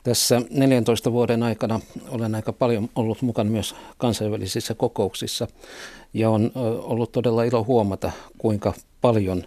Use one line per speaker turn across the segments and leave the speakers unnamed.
Tässä 14 vuoden aikana olen aika paljon ollut mukana myös kansainvälisissä kokouksissa ja on ollut todella ilo huomata, kuinka paljon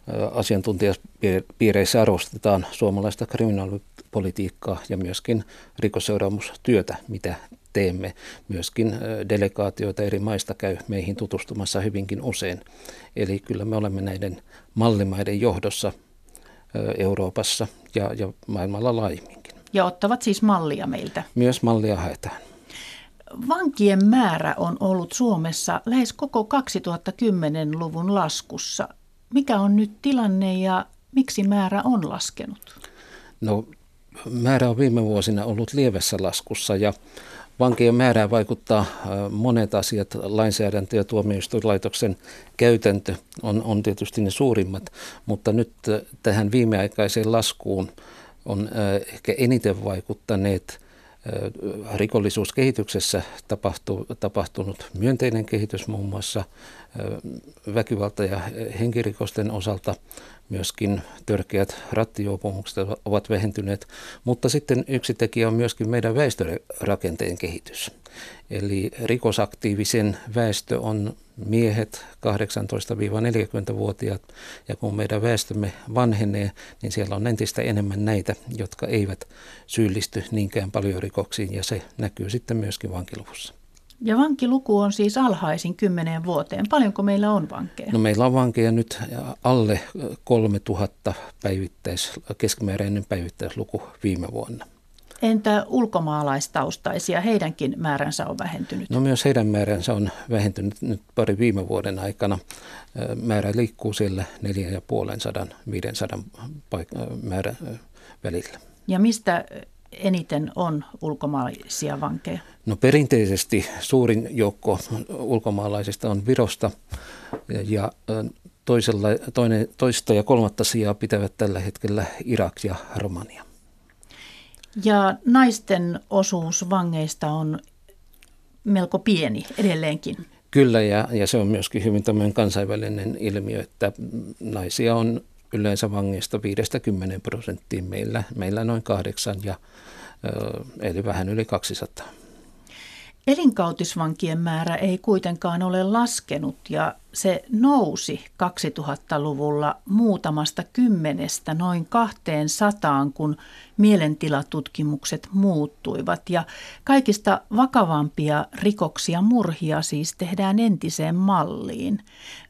asiantuntijapiireissä arvostetaan suomalaista kriminaalipolitiikkaa ja myöskin rikosseuraamustyötä, mitä teemme. Myöskin delegaatioita eri maista käy meihin tutustumassa hyvinkin usein. Eli kyllä me olemme näiden mallimaiden johdossa Euroopassa ja maailmalla laajemminkin.
Ja ottavat siis mallia meiltä.
Myös mallia haetaan.
Vankien määrä on ollut Suomessa lähes koko 2010-luvun laskussa. Mikä on nyt tilanne ja miksi määrä on laskenut?
No, määrä on viime vuosina ollut lievässä laskussa ja vankien määrään vaikuttaa monet asiat. Lainsäädäntö ja tuomioistuinlaitoksen käytäntö on tietysti ne suurimmat, mutta nyt tähän viimeaikaiseen laskuun on ehkä eniten vaikuttaneet rikollisuuskehityksessä tapahtunut myönteinen kehitys, muun muassa väkivalta- ja henkirikosten osalta. Myöskin törkeät rattijuopumukset ovat vähentyneet, mutta sitten yksi tekijä on myöskin meidän väestörakenteen kehitys. Eli rikosaktiivisen väestö on miehet 18-40-vuotiaat, ja kun meidän väestömme vanhenee, niin siellä on entistä enemmän näitä, jotka eivät syyllisty niinkään paljon rikoksiin, ja se näkyy sitten myöskin vankiluvussa.
Ja vankiluku on siis alhaisin 10 vuoteen. Paljonko meillä on vankeja?
No, meillä on vankeja nyt alle 3000 keskimääräinen päivittäisluku viime vuonna.
Entä ulkomaalaistaustaisia? Heidänkin määränsä on vähentynyt.
No, myös heidän määränsä on vähentynyt nyt pari viime vuoden aikana. Määrä liikkuu siellä 450-500 määrä välillä.
Ja mistä eniten on ulkomaalaisia vankeja?
No, perinteisesti suurin joukko ulkomaalaisista on Virosta ja toista ja kolmatta sijaa pitävät tällä hetkellä Irak ja Romania.
Ja naisten osuus vangeista on melko pieni edelleenkin.
Kyllä, ja se on myöskin hyvin tämmöinen kansainvälinen ilmiö, että naisia on yleensä vangeista 5-10%, meillä noin 8%, eli vähän yli 200.
Elinkautisvankien määrä ei kuitenkaan ole laskenut ja se nousi 2000-luvulla muutamasta 10 noin 200, kun mielentilatutkimukset muuttuivat. Ja kaikista vakavampia rikoksia, murhia siis tehdään entiseen malliin.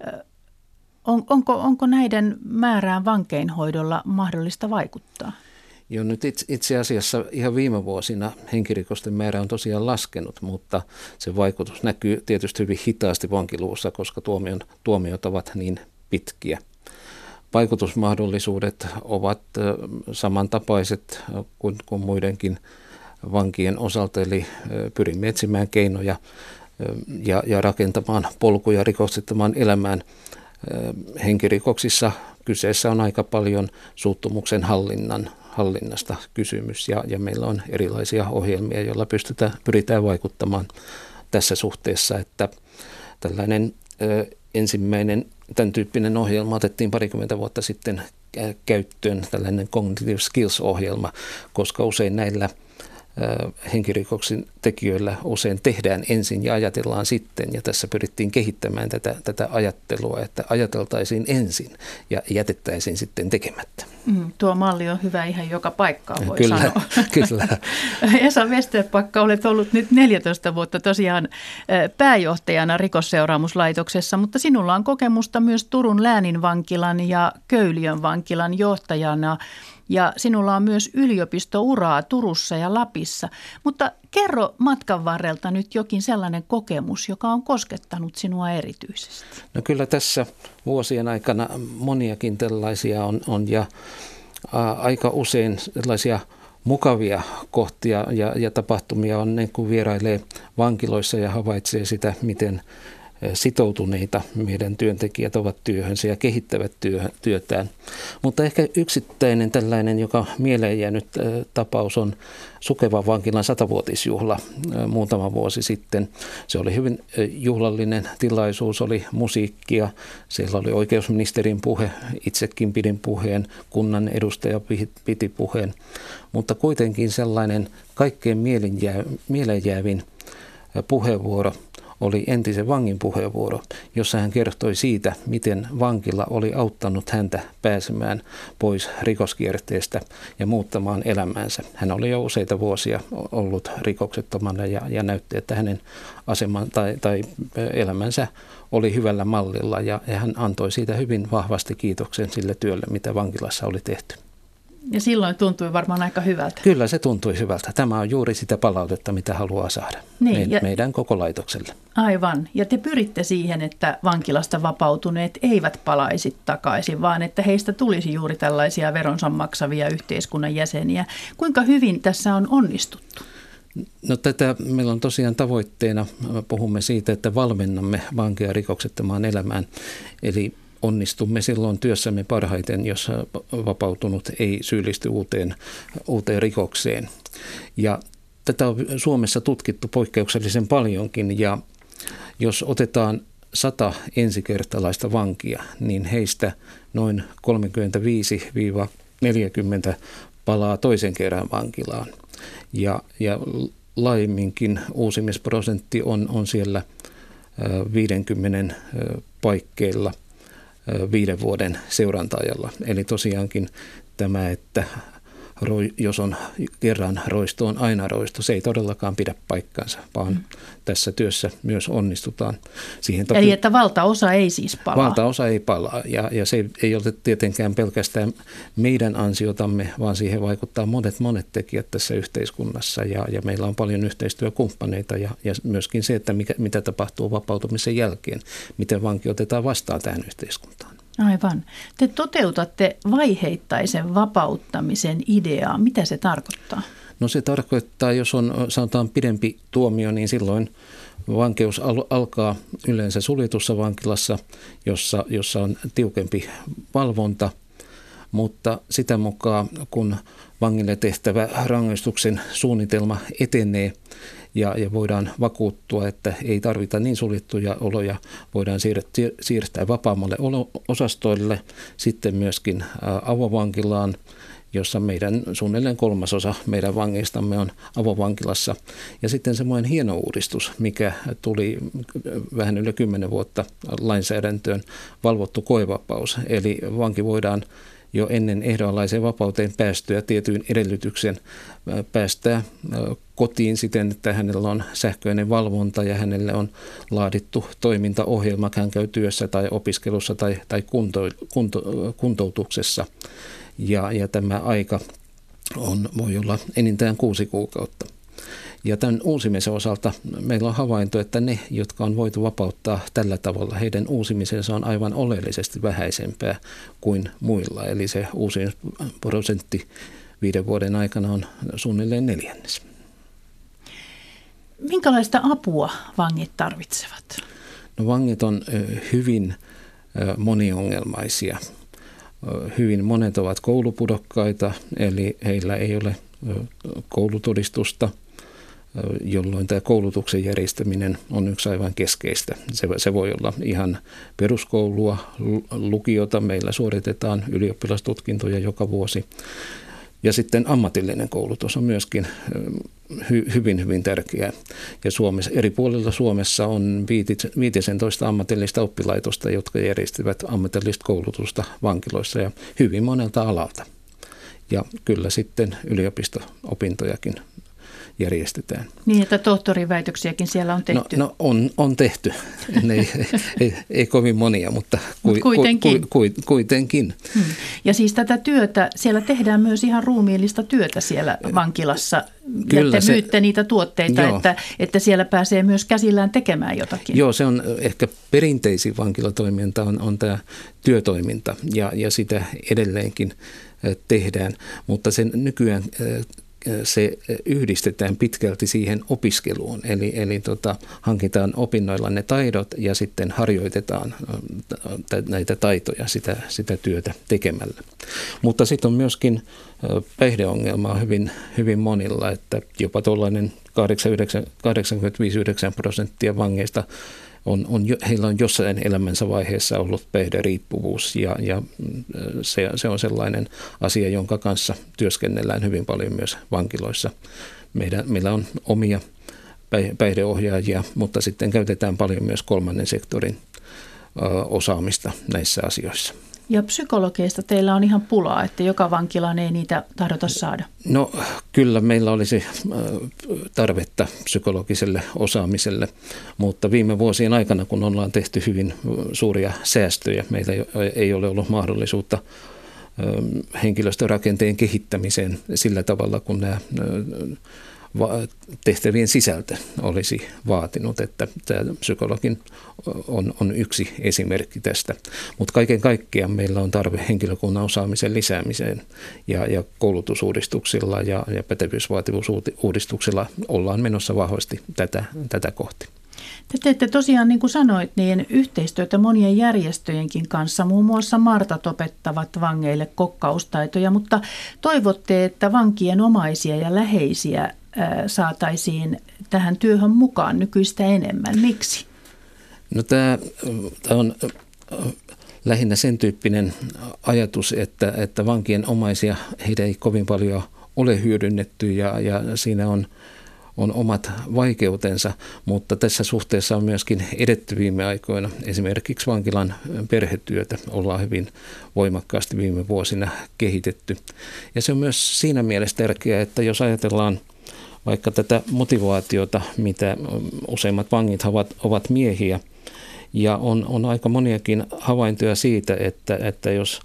Onko näiden määrään vankeinhoidolla mahdollista vaikuttaa?
Jo nyt itse asiassa ihan viime vuosina henkirikosten määrä on tosiaan laskenut, mutta se vaikutus näkyy tietysti hyvin hitaasti vankiluvussa, koska tuomiot ovat niin pitkiä. Vaikutusmahdollisuudet ovat samantapaiset kuin muidenkin vankien osalta, eli pyrimme etsimään keinoja ja rakentamaan polkuja rikoksettomaan elämään. Henkirikoksissa kyseessä on aika paljon suuttumuksen hallinnasta kysymys ja meillä on erilaisia ohjelmia, joilla pyritään vaikuttamaan tässä suhteessa, että tällainen ensimmäinen tämän tyyppinen ohjelma otettiin 20 vuotta sitten käyttöön, tällainen Cognitive Skills-ohjelma, koska usein näillä henkirikoksen tekijöillä usein tehdään ensin ja ajatellaan sitten, ja tässä pyrittiin kehittämään tätä ajattelua, että ajateltaisiin ensin ja jätettäisiin sitten tekemättä.
Tuo malli on hyvä ihan joka paikkaan, voi
kyllä,
sanoa.
Kyllä.
Esa Westerpakka, olet ollut nyt 14 vuotta tosiaan pääjohtajana Rikosseuraamuslaitoksessa, mutta sinulla on kokemusta myös Turun lääninvankilan ja Köyliön vankilan johtajana. Ja sinulla on myös yliopistouraa Turussa ja Lapissa. Mutta kerro matkan varrelta nyt jokin sellainen kokemus, joka on koskettanut sinua erityisesti.
No, kyllä tässä vuosien aikana moniakin tällaisia on ja aika usein sellaisia mukavia kohtia ja tapahtumia on ne, kun vierailee vankiloissa ja havaitsee sitä, miten sitoutuneita meidän työntekijät ovat työhönsä ja kehittävät työtään. Mutta ehkä yksittäinen tällainen, joka mieleen jäänyt tapaus on Sukevan vankilan 100-vuotisjuhla muutama vuosi sitten. Se oli hyvin juhlallinen tilaisuus, oli musiikkia, siellä oli oikeusministerin puhe, itsekin pidin puheen, kunnan edustaja piti puheen, mutta kuitenkin sellainen kaikkein mieleenjäävin puheenvuoro oli entisen vangin puheenvuoro, jossa hän kertoi siitä, miten vankila oli auttanut häntä pääsemään pois rikoskierteestä ja muuttamaan elämäänsä. Hän oli jo useita vuosia ollut rikoksettomana ja näytti, että hänen aseman tai elämänsä oli hyvällä mallilla ja hän antoi siitä hyvin vahvasti kiitoksen sille työlle, mitä vankilassa oli tehty.
Ja silloin tuntui varmaan aika hyvältä.
Kyllä se tuntui hyvältä. Tämä on juuri sitä palautetta, mitä haluaa saada meidän koko laitokselle.
Aivan. Ja te pyritte siihen, että vankilasta vapautuneet eivät palaisi takaisin, vaan että heistä tulisi juuri tällaisia veronsa maksavia yhteiskunnan jäseniä. Kuinka hyvin tässä on onnistuttu?
No meillä on tosiaan tavoitteena, puhumme siitä, että valmennamme vankeja rikoksettomaan elämään, eli onnistumme silloin työssämme parhaiten, jos vapautunut ei syyllisty uuteen rikokseen. Ja tätä on Suomessa tutkittu poikkeuksellisen paljonkin, ja jos otetaan 100 ensikertalaista vankia, niin heistä noin 35-40 palaa toisen kerran vankilaan. Ja laajemminkin uusimisprosentti on siellä 50 paikkeilla 5 vuoden seuranta-ajalla. Eli tosiaankin tämä, että jos on kerran roisto, on aina roisto. Se ei todellakaan pidä paikkansa, vaan tässä työssä myös onnistutaan.
Eli että valtaosa ei siis palaa?
Valtaosa ei palaa ja se ei ole tietenkään pelkästään meidän ansiotamme, vaan siihen vaikuttaa monet tekijät tässä yhteiskunnassa ja meillä on paljon yhteistyökumppaneita ja myöskin se, että mitä tapahtuu vapautumisen jälkeen, miten vanki otetaan vastaan tähän yhteiskuntaan.
Aivan. Te toteutatte vaiheittaisen vapauttamisen ideaa. Mitä se tarkoittaa?
No se tarkoittaa, jos on sanotaan pidempi tuomio, niin silloin vankeus alkaa yleensä suljetussa vankilassa, jossa on tiukempi valvonta, mutta sitä mukaan kun vangille tehtävä rangaistuksen suunnitelma etenee, ja voidaan vakuuttua, että ei tarvita niin suljettuja oloja, voidaan siirtää vapaammalle osastoille, sitten myöskin avovankilaan, jossa meidän suunnilleen 1/3 meidän vangeistamme on avovankilassa. Ja sitten semmoinen hieno uudistus, mikä tuli vähän yli 10 vuotta lainsäädäntöön, valvottu koevapaus. Eli vanki voidaan jo ennen ehdonalaiseen vapauteen päästyä tietyin edellytyksen päästää kotiin siten, että hänellä on sähköinen valvonta ja hänelle on laadittu toimintaohjelma, hän käy työssä tai opiskelussa tai kuntoutuksessa. Ja tämä aika voi olla enintään 6 kuukautta. Ja tämän uusimisen osalta meillä on havainto, että ne, jotka on voitu vapauttaa tällä tavalla, heidän uusimisensa on aivan oleellisesti vähäisempää kuin muilla. Eli se uusimisprosentti 5 vuoden aikana on suunnilleen 1/4.
Minkälaista apua vangit tarvitsevat?
No, vangit on hyvin moniongelmaisia. Hyvin monet ovat koulupudokkaita, eli heillä ei ole koulutodistusta, jolloin tämä koulutuksen järjestäminen on yksi aivan keskeistä. Se voi olla ihan peruskoulua, lukiota. Meillä suoritetaan ylioppilastutkintoja joka vuosi. Ja sitten ammatillinen koulutus on myöskin hyvin tärkeää. Ja eri puolilla Suomessa on 15 ammatillista oppilaitosta, jotka järjestävät ammatillista koulutusta vankiloissa ja hyvin monelta alalta. Ja kyllä sitten yliopisto-opintojakin järjestetään.
Niin, että tohtoriväitöksiäkin siellä on tehty.
No on tehty. ei kovin monia, mutta kuitenkin.
Ja siis tätä työtä, siellä tehdään myös ihan ruumiillista työtä siellä vankilassa. Kyllä, ja te myytte niitä tuotteita, että siellä pääsee myös käsillään tekemään jotakin.
Joo, se on ehkä perinteisin vankilatoiminta on tämä työtoiminta ja sitä edelleenkin tehdään, mutta sen nykyään se yhdistetään pitkälti siihen opiskeluun, eli hankitaan opinnoilla ne taidot ja sitten harjoitetaan näitä taitoja sitä työtä tekemällä. Mutta sitten on myöskin päihdeongelmaa hyvin monilla, että jopa tuollainen 85-9% vangeista heillä on jossain elämänsä vaiheessa ollut päihderiippuvuus ja se on sellainen asia, jonka kanssa työskennellään hyvin paljon myös vankiloissa. Meillä on omia päihdeohjaajia, mutta sitten käytetään paljon myös kolmannen sektorin osaamista näissä asioissa.
Ja psykologeista teillä on ihan pulaa, että joka vankilaan ei niitä tahdota saada.
No kyllä meillä olisi tarvetta psykologiselle osaamiselle, mutta viime vuosien aikana, kun ollaan tehty hyvin suuria säästöjä, meillä ei ole ollut mahdollisuutta henkilöstörakenteen kehittämiseen sillä tavalla, kun nämä tehtävien sisältö olisi vaatinut, että tämä psykologin on yksi esimerkki tästä. Mutta kaiken kaikkiaan meillä on tarve henkilökunnan osaamisen lisäämiseen ja koulutusuudistuksilla ja pätevyysvaativuusuudistuksilla ollaan menossa vahvasti tätä kohti.
Te teette tosiaan, niin kuin sanoit, niin yhteistyötä monien järjestöjenkin kanssa. Muun muassa Martat opettavat vangeille kokkaustaitoja, mutta toivotte, että vankien omaisia ja läheisiä saataisiin tähän työhön mukaan nykyistä enemmän. Miksi?
No tämä on lähinnä sen tyyppinen ajatus, että vankien omaisia heitä ei kovin paljon ole hyödynnetty ja siinä on omat vaikeutensa, mutta tässä suhteessa on myöskin edetty viime aikoina. Esimerkiksi vankilan perhetyötä ollaan hyvin voimakkaasti viime vuosina kehitetty. Ja se on myös siinä mielessä tärkeää, että jos ajatellaan vaikka tätä motivaatiota, mitä useimmat vangit ovat miehiä, ja on aika moniakin havaintoja siitä, että jos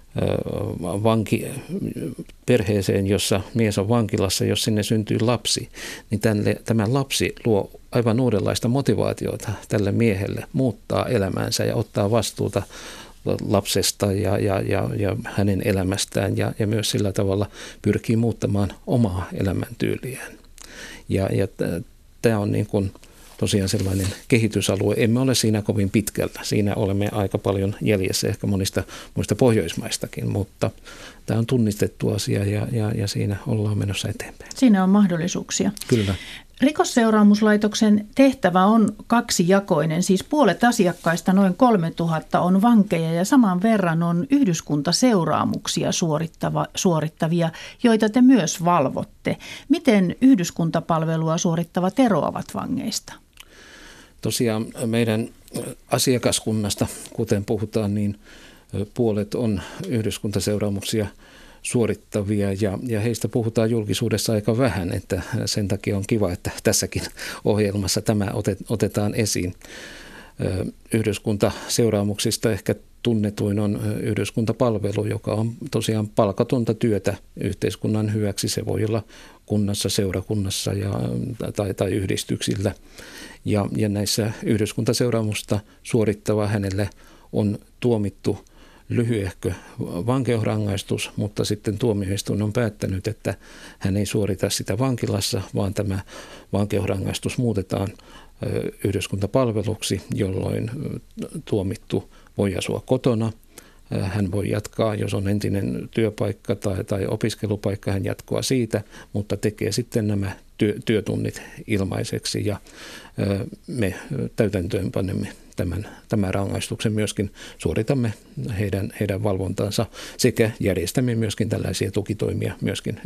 vanki perheeseen, jossa mies on vankilassa, jos sinne syntyy lapsi, niin tämä lapsi luo aivan uudenlaista motivaatiota tälle miehelle muuttaa elämäänsä ja ottaa vastuuta lapsesta ja hänen elämästään ja myös sillä tavalla pyrkii muuttamaan omaa elämäntyyliään. Ja tämä on niin kuin tosiaan sellainen kehitysalue. Emme ole siinä kovin pitkällä. Siinä olemme aika paljon jäljessä ehkä monista muista Pohjoismaistakin, mutta tämä on tunnistettu asia ja siinä ollaan menossa eteenpäin.
Siinä on mahdollisuuksia.
Kyllä.
Rikosseuraamuslaitoksen tehtävä on kaksijakoinen, siis puolet asiakkaista, noin 3000 on vankeja ja saman verran on yhdyskuntaseuraamuksia suorittavia, joita te myös valvotte. Miten yhdyskuntapalvelua suorittavat eroavat vangeista?
Tosiaan meidän asiakaskunnasta, kuten puhutaan, niin puolet on yhdyskuntaseuraamuksia suorittavia ja heistä puhutaan julkisuudessa aika vähän, että sen takia on kiva, että tässäkin ohjelmassa tämä otetaan esiin. Yhdyskuntaseuraamuksista ehkä tunnetuin on yhdyskuntapalvelu, joka on tosiaan palkatonta työtä yhteiskunnan hyväksi. Se voi olla kunnassa, seurakunnassa tai yhdistyksillä. Ja näissä yhdyskuntaseuraamusta suorittava hänelle on tuomittu lyhyehkö vankeusrangaistus, mutta sitten tuomioistuin on päättänyt, että hän ei suorita sitä vankilassa, vaan tämä vankeusrangaistus muutetaan yhdyskuntapalveluksi, jolloin tuomittu voi asua kotona. Hän voi jatkaa, jos on entinen työpaikka tai opiskelupaikka, hän jatkoa siitä, mutta tekee sitten nämä työtunnit ilmaiseksi ja me täytäntöön panemme tämän rangaistuksen myöskin, suoritamme heidän valvontaansa sekä järjestämme myöskin tällaisia tukitoimia myöskin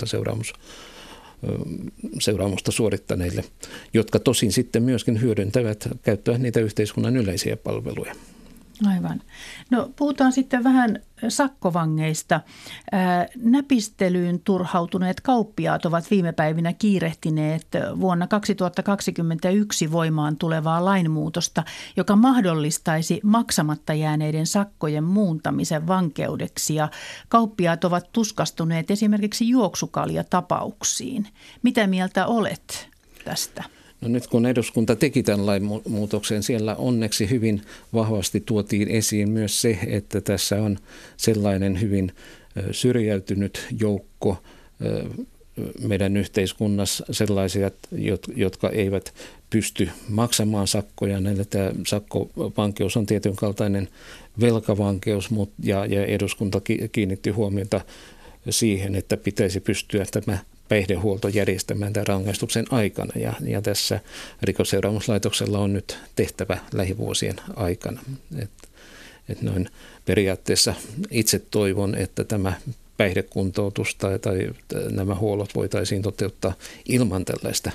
yhdyskuntaseuraamusta suorittaneille, jotka tosin sitten myöskin käyttävät niitä yhteiskunnan yleisiä palveluja.
Aivan. No puhutaan sitten vähän sakkovangeista. Näpistelyyn turhautuneet kauppiaat ovat viime päivinä kiirehtineet vuonna 2021 voimaan tulevaa lainmuutosta, joka mahdollistaisi maksamatta jääneiden sakkojen muuntamisen vankeudeksi. Ja kauppiaat ovat tuskastuneet esimerkiksi juoksukaljatapauksiin. Mitä mieltä olet tästä?
No nyt kun eduskunta teki tämän lainmuutoksen, siellä onneksi hyvin vahvasti tuotiin esiin myös se, että tässä on sellainen hyvin syrjäytynyt joukko meidän yhteiskunnassa sellaisia, jotka eivät pysty maksamaan sakkoja. Näille tämä sakkovankeus on tietyn kaltainen velkavankeus, ja eduskunta kiinnitti huomiota siihen, että pitäisi pystyä tämä päihdehuolto järjestämään tämän rangaistuksen aikana. Ja tässä Rikosseuraamuslaitoksella on nyt tehtävä lähivuosien aikana. Et noin periaatteessa itse toivon, että tämä päihdekuntoutus tai nämä huollot voitaisiin toteuttaa ilman tällaista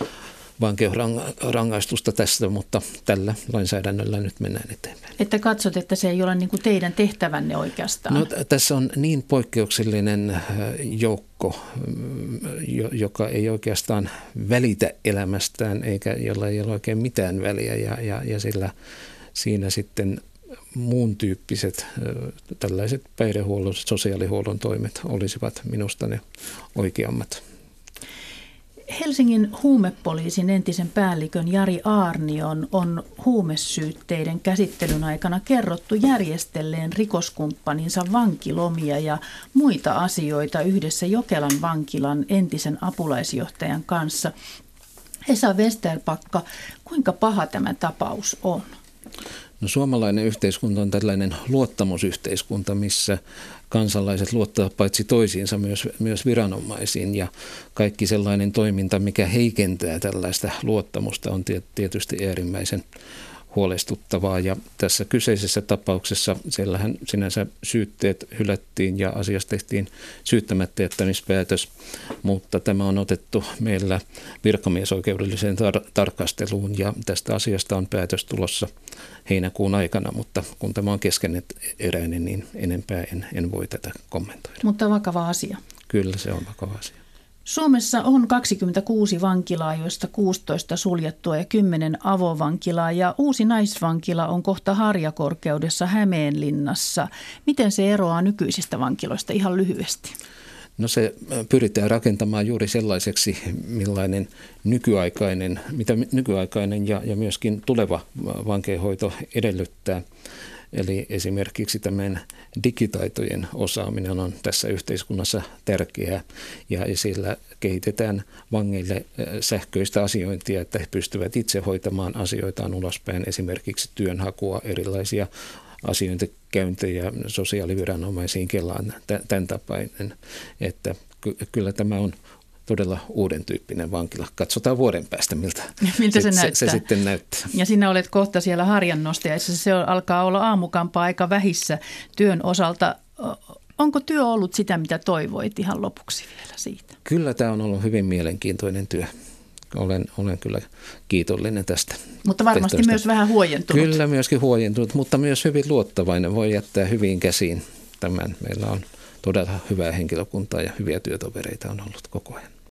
vankeusrangaistusta tästä, mutta tällä lainsäädännöllä nyt mennään eteenpäin.
Että katsot, että se ei ole niin kuin teidän tehtävänne oikeastaan?
No, tässä on niin poikkeuksellinen joukko, joka ei oikeastaan välitä elämästään, eikä jolla ei ole oikein mitään väliä, ja sillä siinä sitten muun tyyppiset tällaiset päihdehuollon, sosiaalihuollon toimet olisivat minusta ne oikeammat.
Helsingin huumepoliisin entisen päällikön Jari Aarnion on huumesyytteiden käsittelyn aikana kerrottu järjestelleen rikoskumppaninsa vankilomia ja muita asioita yhdessä Jokelan vankilan entisen apulaisjohtajan kanssa. Esa Westerpakka, kuinka paha tämä tapaus on?
No, suomalainen yhteiskunta on tällainen luottamusyhteiskunta, missä kansalaiset luottavat paitsi toisiinsa myös viranomaisiin, ja kaikki sellainen toiminta, mikä heikentää tällaista luottamusta, on tietysti äärimmäisen huolestuttavaa. Ja tässä kyseisessä tapauksessa siellähän sinänsä syytteet hylättiin ja asiasta tehtiin syyttämättä jättämispäätös, mutta tämä on otettu meillä virkamiesoikeudelliseen tarkasteluun, ja tästä asiasta on päätös tulossa heinäkuun aikana, mutta kun tämä on keskeneräinen, niin enempää en voi tätä kommentoida.
Mutta vakava asia.
Kyllä, se on vakava asia.
Suomessa on 26 vankilaa, joista 16 suljettua ja 10 avovankilaa, ja uusi naisvankila on kohta Harjakorkeudessa Hämeenlinnassa. Miten se eroaa nykyisistä vankiloista ihan lyhyesti?
No, se pyritään rakentamaan juuri sellaiseksi, mitä nykyaikainen ja myöskin tuleva vankeinhoito edellyttää. Eli esimerkiksi tämän digitaitojen osaaminen on tässä yhteiskunnassa tärkeää, ja sillä kehitetään vangeille sähköistä asiointia, että he pystyvät itse hoitamaan asioitaan ulospäin, esimerkiksi työnhakua, erilaisia asiointikäyntejä sosiaaliviranomaisiin, Kelaan, tämän tapainen, että kyllä tämä on todella uuden tyyppinen vankila. Katsotaan vuoden päästä, miltä se sitten näyttää.
Ja sinä olet kohta siellä harjannostajassa. Se alkaa olla aamukampaa aika vähissä työn osalta. Onko työ ollut sitä, mitä toivoit ihan lopuksi vielä siitä?
Kyllä tämä on ollut hyvin mielenkiintoinen työ. Olen kyllä kiitollinen tästä.
Mutta varmasti tehtävästä. Myös vähän huojentunut.
Kyllä, myöskin huojentunut, mutta myös hyvin luottavainen. Voi jättää hyviin käsiin tämän. Meillä on todella hyvää henkilökuntaa ja hyviä työtovereita on ollut koko ajan.